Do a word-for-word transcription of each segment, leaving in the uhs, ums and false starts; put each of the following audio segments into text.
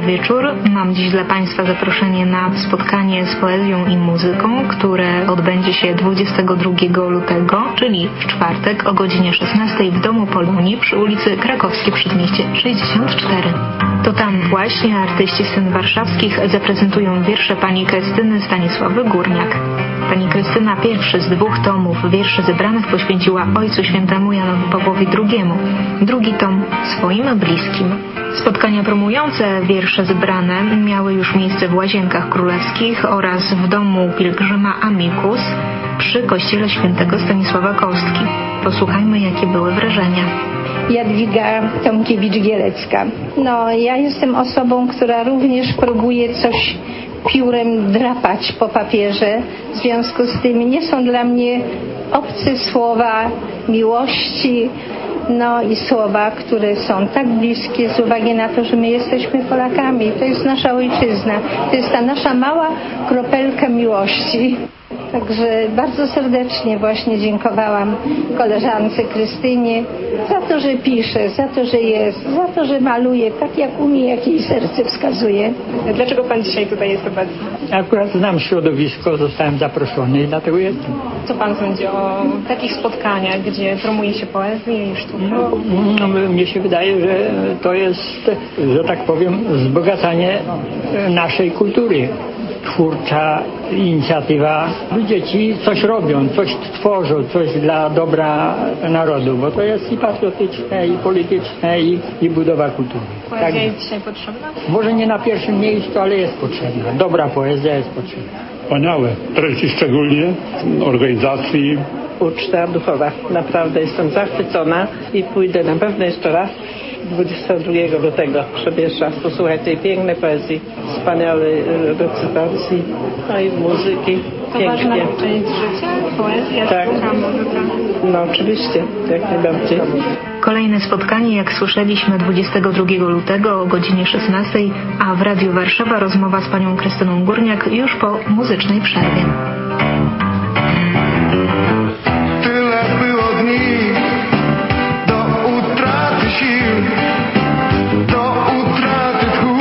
wieczór. Mam dziś dla Państwa zaproszenie na spotkanie z poezją i muzyką, które odbędzie się dwudziestego drugiego lutego, czyli w czwartek o godzinie szesnastej w Domu Polonii przy ulicy Krakowskie Przedmieście sześćdziesiąt cztery. To tam właśnie artyści scen warszawskich zaprezentują wiersze pani Krystyny Stanisławy Górniak. Pani Krystyna pierwszy z dwóch tomów wierszy zebranych poświęciła Ojcu Świętemu Janowi Pawłowi drugiemu, drugi tom swoim bliskim. Spotkania promujące wiersze zebrane miały już miejsce w Łazienkach Królewskich oraz w domu pielgrzyma Amicus przy kościele świętego Stanisława Kostki. Posłuchajmy, jakie były wrażenia. Jadwiga Tomkiewicz-Gielecka. No, ja jestem osobą, która również próbuje coś piórem drapać po papierze. W związku z tym nie są dla mnie obce słowa miłości, no i słowa, które są tak bliskie z uwagi na to, że my jesteśmy Polakami. To jest nasza ojczyzna. To jest ta nasza mała kropelka miłości. Także bardzo serdecznie właśnie dziękowałam koleżance Krystynie za to, że pisze, za to, że jest, za to, że maluje tak jak umie, jak jej serce wskazuje. Dlaczego Pan dzisiaj tutaj jest obecny? Akurat znam środowisko, zostałem zaproszony i dlatego jestem. Co Pan sądzi o takich spotkaniach, gdzie promuje się poezję i sztukę? No, no, mnie się wydaje, że to jest, że tak powiem, wzbogacanie naszej kultury. Twórcza inicjatywa. Ludzie ci coś robią, coś tworzą, coś dla dobra narodu, bo to jest i patriotyczne, i polityczne, i, i budowa kultury. Poezja tak, jest dzisiaj potrzebna? Może nie na pierwszym miejscu, ale jest potrzebna. Dobra poezja jest potrzebna. Wspaniałe treści, szczególnie organizacji. Uczta duchowa. Naprawdę jestem zachwycona i pójdę na pewno jeszcze raz dwudziestego drugiego lutego, żeby jeszcze raz posłuchać tej pięknej poezji, wspaniałej recytacji, no i muzyki. To pięknie. ważna część życia? Poezja, tak. sztuka, muzyka? No oczywiście, jak najbardziej. Kolejne spotkanie, jak słyszeliśmy, dwudziestego drugiego lutego o godzinie szesnastej, a w Radiu Warszawa rozmowa z panią Krystyną Górniak już po muzycznej przerwie. Tyle było dni do utraty sił, do utraty tchu.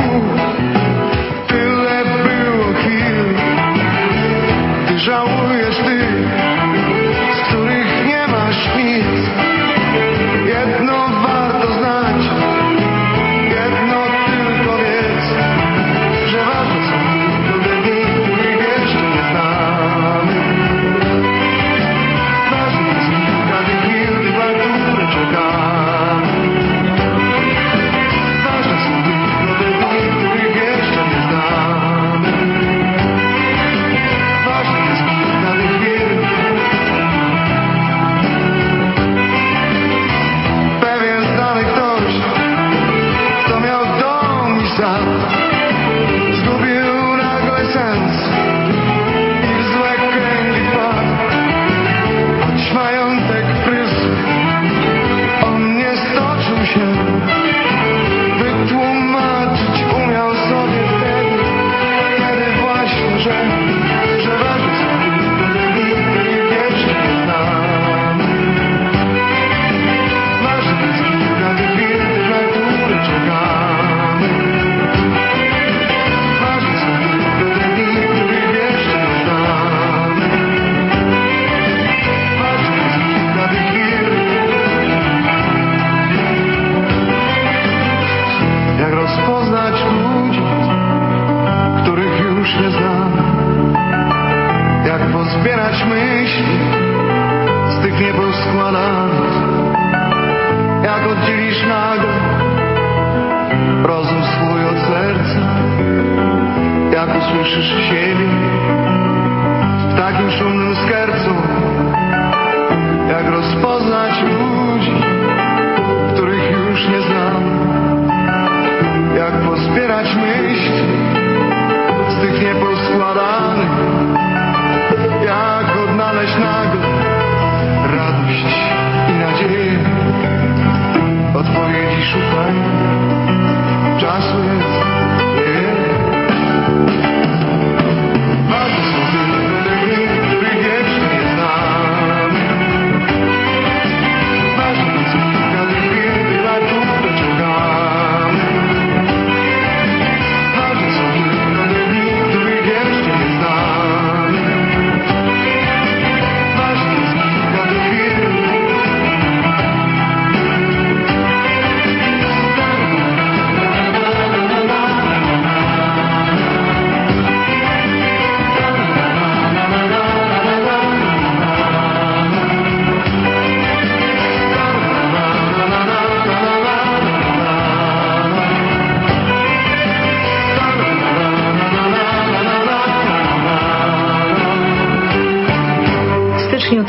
Tyle było chwil, ty żałujesz tych, z których nie masz nic. Jedno warto znać, jedno tylko wiedz, że ważne są te dni, których jeszcze nie znamy. Ważne jest kilka tych chwil, na które czekamy. Ważne są tylko te dni, których jeszcze nie znamy. Ważne jest kilka tych chwil. Pewien znany ktoś, kto miał dom i sad, zgubił nagle sens i w złe kręgi wpadł. Choć majątek prysł, on nie stoczył się, wytłumaczyć umiał sobie wtedy, kiedy właśnie, że, że ważne są tylko te dni, których jeszcze nie znamy. Ważne jest kilka tych chwil, na które czekamy. Ważne są tylko te dni, których jeszcze nie znamy. Ważne jest kilka tych chwil. Jak rozpoznać ludzi, których już nie znamy? Jak pozbierać myśli z tych nieposkładanych? Jak oddzielisz nagle rozum swój od serca? Jak usłyszysz siebie w takim szumnym skercu? Jak rozpoznać ludzi, których już nie znam? Jak pozbierać myśli z tych nieposkładanych? Jak odnaleźć nagle radość i nadzieję? Odpowiedzi szukaj, czasu jest niewiele. Ważne są tylko te dni, których jeszcze nie znamy. Ważne jest kilka tych chwil, na które czekamy.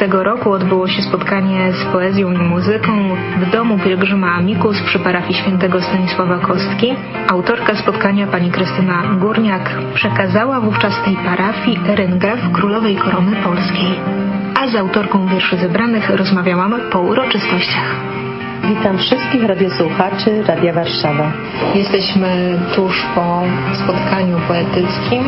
tego roku odbyło się spotkanie z poezją i muzyką w domu pielgrzyma Amicus przy parafii świętego Stanisława Kostki. Autorka spotkania, pani Krystyna Górniak, przekazała wówczas tej parafii ryngraf Królowej Korony Polskiej. A z autorką wierszy zebranych rozmawiałam po uroczystościach. Witam wszystkich radiosłuchaczy Radia Warszawa. Jesteśmy tuż po spotkaniu poetyckim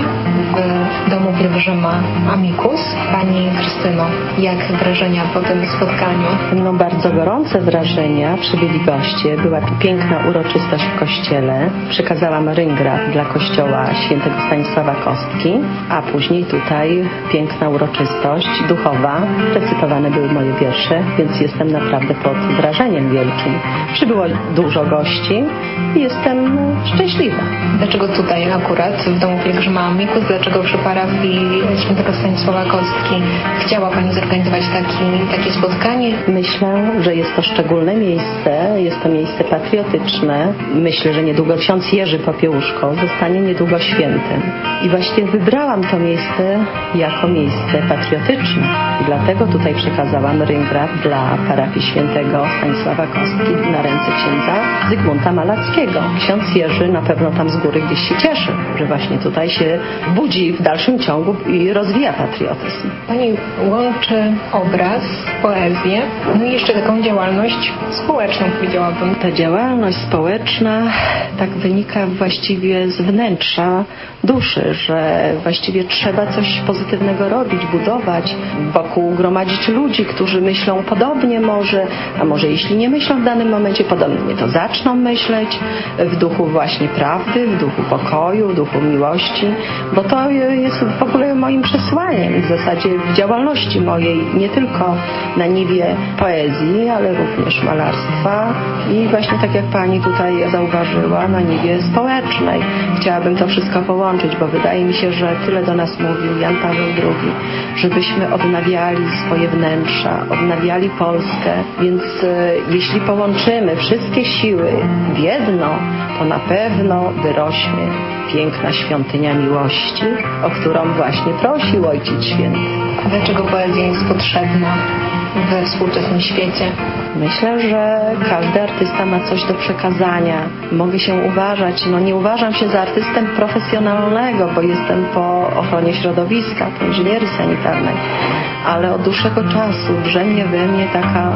w domu pielgrzyma Amicus. Pani Krystyno, jak wrażenia po tym spotkaniu? No bardzo gorące wrażenia. Przybyli goście. Była tu piękna uroczystość w kościele. Przekazałam ryngraf dla kościoła świętego Stanisława Kostki, a później tutaj piękna uroczystość duchowa. Recytowane były moje wiersze, więc jestem naprawdę pod wrażeniem wielkim. Przybyło dużo gości i jestem szczęśliwa. Dlaczego tutaj akurat, w domu pielgrzyma Amicus? Dlaczego przy parafii świętego Stanisława Kostki chciała pani zorganizować taki, takie spotkanie? Myślę, że jest to szczególne miejsce, jest to miejsce patriotyczne. Myślę, że niedługo ksiądz Jerzy Popiełuszko zostanie niedługo świętym. I właśnie wybrałam to miejsce jako miejsce patriotyczne. I dlatego tutaj przekazałam ryngraf dla parafii świętego Stanisława Kostki na ręce księdza Zygmunta Malackiego. Ksiądz Jerzy na pewno tam z góry gdzieś się cieszy, że właśnie tutaj się budzi w dalszym ciągu i rozwija patriotyzm. Pani łączy obraz, poezję, no i jeszcze taką działalność społeczną, powiedziałabym. Ta działalność społeczna tak wynika właściwie z wnętrza duszy, że właściwie trzeba coś pozytywnego robić, budować, wokół gromadzić ludzi, którzy myślą podobnie może, a może jeśli nie myślą w danym momencie podobnie, to zaczną myśleć w duchu właśnie prawdy, w duchu pokoju, w duchu miłości, bo to jest w ogóle moim przesłaniem w zasadzie w działalności mojej, nie tylko na niwie poezji, ale również malarstwa i właśnie tak jak pani tutaj zauważyła, na niwie społecznej. Chciałabym to wszystko połączyć, bo wydaje mi się, że tyle do nas mówił Jan Paweł drugi, żebyśmy odnawiali swoje wnętrza, odnawiali Polskę, więc e, jeśli połączymy wszystkie siły w jedno, to na pewno wyrośnie piękna świątynia miłości, o którą właśnie prosił Ojciec Święty. Dlaczego poezja jest potrzebna we współczesnym świecie? Myślę, że każdy artysta ma coś do przekazania. Mogę się uważać, no nie uważam się za artystę profesjonalnego, bo jestem po ochronie środowiska, po inżynierii sanitarnej, ale od dłuższego czasu drzemie we mnie taka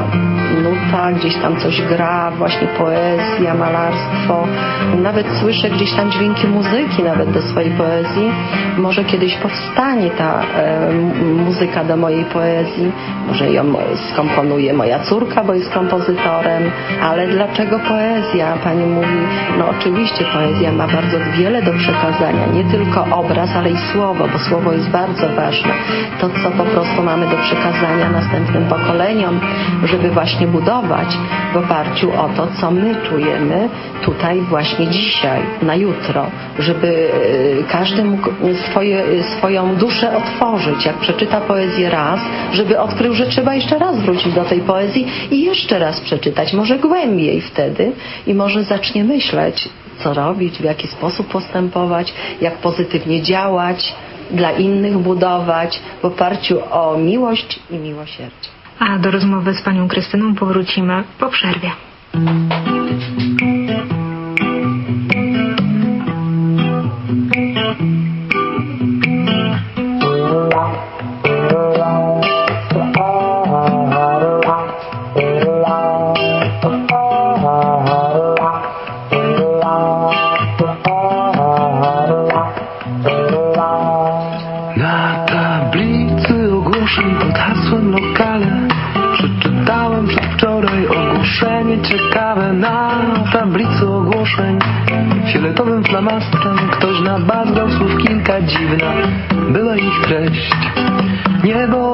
nuta, gdzieś tam coś gra, właśnie poezja, malarstwo. Nawet słyszę gdzieś tam dźwięki muzyki nawet do swojej poezji. Może kiedyś powstanie ta e, muzyka do mojej poezji, może ją skomponuje moja córka, bo jest kompozytorem, ale dlaczego poezja? Pani mówi, no oczywiście poezja ma bardzo wiele do przekazania, nie tylko obraz, ale i słowo, bo słowo jest bardzo ważne. To, co po prostu mamy do przekazania następnym pokoleniom, żeby właśnie budować w oparciu o to, co my czujemy tutaj właśnie dzisiaj, na jutro, żeby każdy mógł swoje, swoją duszę otworzyć, jak przeczyta poezję raz, żeby odkrył, że trzeba jeszcze raz wrócić do tej poezji i jeszcze raz przeczytać, może głębiej wtedy i może zacznie myśleć, co robić, w jaki sposób postępować, jak pozytywnie działać, dla innych budować w oparciu o miłość i miłosierdzie. A do rozmowy z panią Krystyną powrócimy po przerwie. Ciekawe na tablicy ogłoszeń fioletowym flamastrem ktoś nabazgał słów kilka dziwna była ich treść. Niebo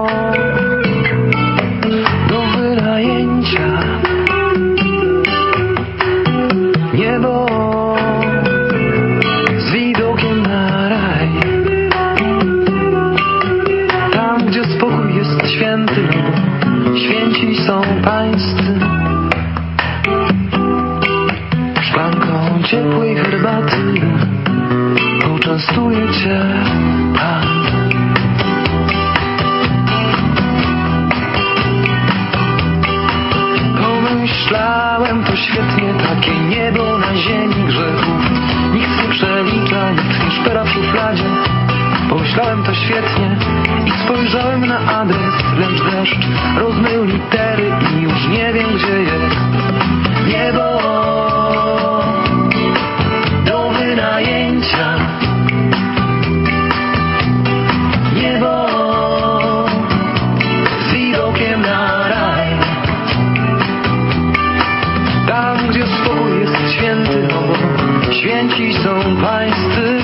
do wynajęcia, niebo z widokiem na raj, tam gdzie spokój jest święty, święci są pańscy. Szklanką ciepłej herbaty poczęstuje cię Pan. ziemi grzechów. Nikt nie przelicza, nikt nie szpera w szufladzie. Pomyślałem to świetnie i spojrzałem na adres, lecz deszcz rozmył litery i już nie wiem gdzie jest niebo do wynajęcia. Niebo z widokiem na raj. Tam gdzie spokój jest święty, no bo święci są pańscy.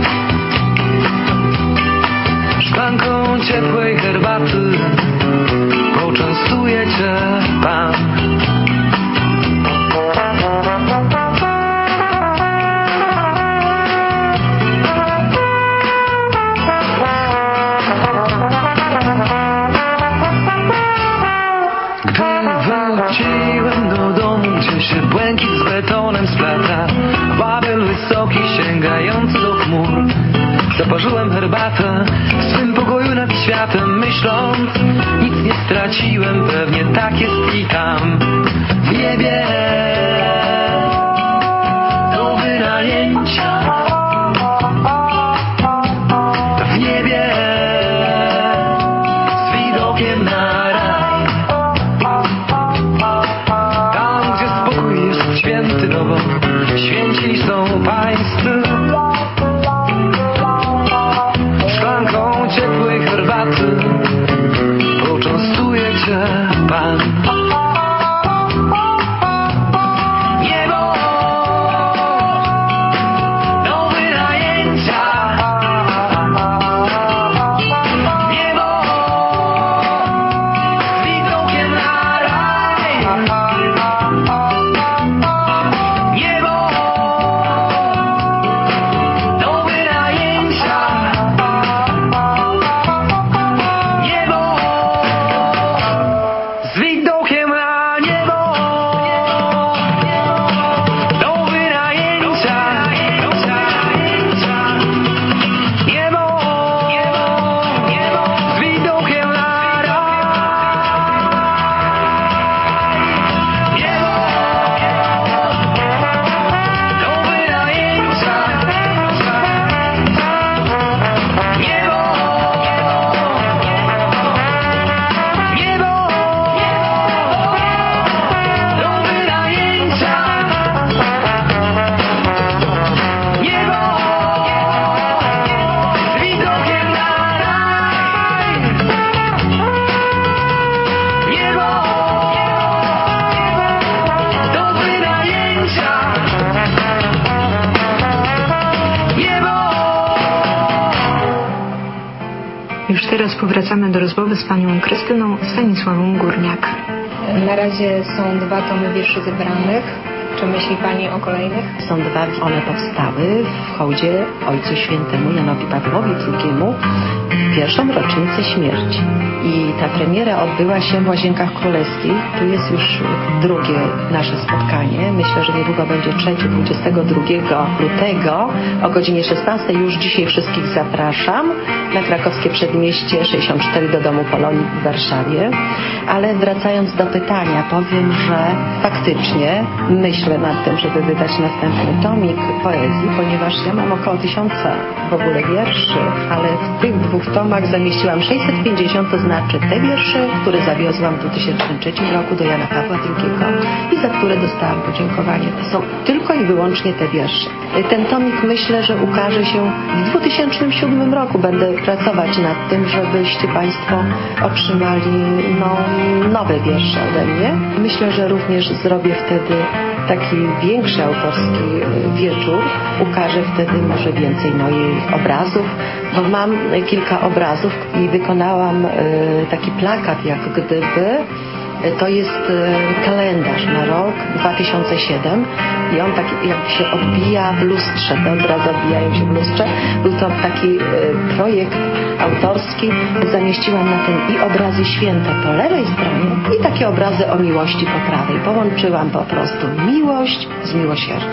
Szklanką ciepłej herbaty poczęstuje cię Pan. Gdy wróciłem do domu, gdzie się błękit z betonem splata, Babel wysoki sięgający do chmur, zaparzyłem herbatę w swym pokoju nad światem, myśląc, nic nie straciłem, pewnie tak jest i tam w niebie do wynajęcia. W niebie z widokiem na raj. Tam gdzie spokój jest święty, no bo święci są pańscy. Szklanką ciepłej herbaty poczęstuje cię Pan. Niebo do wynajęcia. Niebo z widokiem na raj. Niebo do wynajęcia. Z widokiem na niebo do wynajęcia. Niebo z widokiem na raj. Niebo do wynajęcia. Niebo. Już teraz powracamy do rozmowy z panią Krystyną Stanisławą Górniak. Na razie są dwa tomy wierszy zebranych. Czy myśli pani o kolejnych? Są dwa, one powstały w hołdzie Ojcu Świętemu Janowi Pawłowi drugiemu w pierwszą rocznicę śmierci. I ta premiera odbyła się w Łazienkach Królewskich. Tu jest już drugie nasze spotkanie. Myślę, że niedługo będzie trzecie, dwudziestego drugiego lutego o godzinie szesnastej. Już dzisiaj wszystkich zapraszam na Krakowskie Przedmieście sześćdziesiąt cztery do Domu Polonii w Warszawie. Ale wracając do pytania, powiem, że faktycznie myślę nad tym, żeby wydać następny tomik poezji, ponieważ ja mam około tysiąca w ogóle wierszy, ale w tych dwóch tomach zamieściłam sześćset pięćdziesiąt, to znaczy te wiersze, które zawiozłam w dwa tysiące trzecim roku do Jana Pawła drugiego i za które dostałam podziękowanie. To są tylko i wyłącznie te wiersze. Ten tomik myślę, że ukaże się w dwa tysiące siódmym roku. Będę pracować nad tym, żebyście Państwo otrzymali no, nowe wiersze ode mnie. Myślę, że również zrobię wtedy taki większy autorski wieczór. Ukażę wtedy może więcej moich obrazów, bo mam kilka obrazów i wykonałam taki plakat jak gdyby. To jest kalendarz na rok dwa tysiące siódmy i on tak jakby się odbija w lustrze, te obrazy odbijają się w lustrze. Był to taki projekt autorski. Zamieściłam na tym i obrazy święte po lewej stronie i takie obrazy o miłości po prawej. Połączyłam po prostu miłość z miłosierdziem.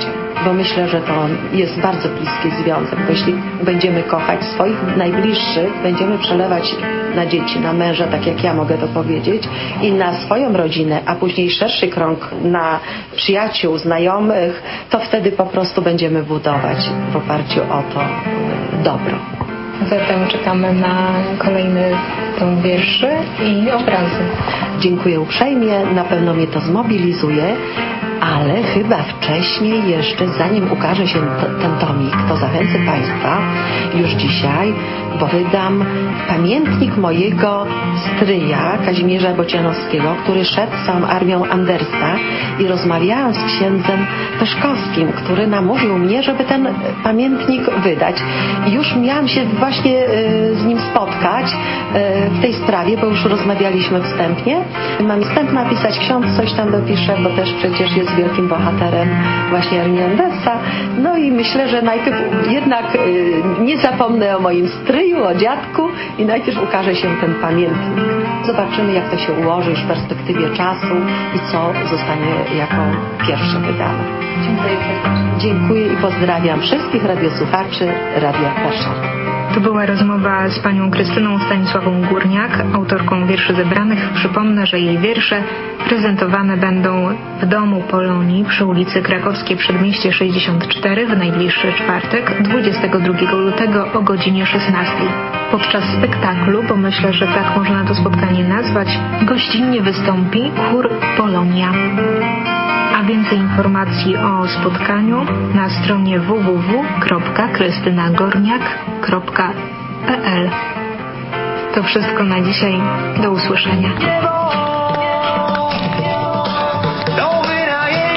bo myślę, że to jest bardzo bliski związek, bo jeśli będziemy kochać swoich najbliższych, będziemy przelewać na dzieci, na męża, tak jak ja mogę to powiedzieć, i na swoją rodzinę, a później szerszy krąg na przyjaciół, znajomych, to wtedy po prostu będziemy budować w oparciu o to dobro. Zatem czekamy na kolejny tom wierszy i obrazy. Dziękuję uprzejmie, na pewno mnie to zmobilizuje, ale chyba wcześniej jeszcze, zanim ukaże się t- ten tomik, to zachęcę Państwa już dzisiaj, bo wydam pamiętnik mojego stryja Kazimierza Bocianowskiego, który szedł z całą armią Andersa, i rozmawiałam z księdzem Peszkowskim, który namówił mnie, żeby ten pamiętnik wydać. I już miałam się właśnie y, z nim spotkać y, w tej sprawie, bo już rozmawialiśmy wstępnie. Mam wstęp napisać, ksiądz coś tam dopisze, bo też przecież jest wielkim bohaterem właśnie armii Andersa. No i myślę, że najpierw jednak y, nie zapomnę o moim stryju, o dziadku, i najpierw ukaże się ten pamiętnik. Zobaczymy, jak to się ułoży już w perspektywie czasu i co zostanie jako pierwsze wydane. Dziękuję serdecznie. Dziękuję i pozdrawiam wszystkich radiosłuchaczy Radia Warszawa. To była rozmowa z panią Krystyną Stanisławą Górniak, autorką wierszy zebranych. Przypomnę, że jej wiersze prezentowane będą w Domu Polonii przy ulicy Krakowskiej Przedmieście sześćdziesiąt cztery w najbliższy czwartek, dwudziestego drugiego lutego o godzinie szesnastej. Podczas spektaklu, bo myślę, że tak można to spotkanie nazwać, gościnnie wystąpi chór Polonia. A więcej informacji o spotkaniu na stronie w w w kropka krystynagorniak kropka p l. To wszystko na dzisiaj. Do usłyszenia.